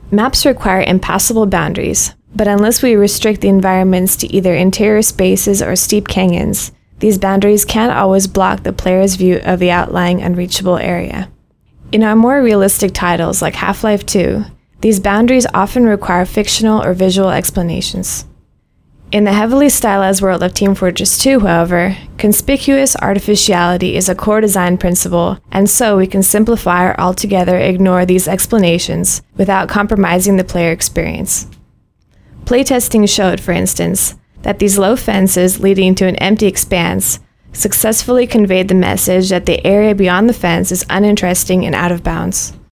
Maps require impassable boundaries, but unless we restrict the environments to either interior spaces or steep canyons, these boundaries can't always block the player's view of the outlying unreachable area. In our more realistic titles like Half-Life 2, these boundaries often require fictional or visual explanations. In the heavily stylized world of Team Fortress 2, however, conspicuous artificiality is a core design principle, and so we can simplify or altogether ignore these explanations without compromising the player experience. Playtesting showed, for instance, that these low fences leading to an empty expanse successfully conveyed the message that the area beyond the fence is uninteresting and out of bounds.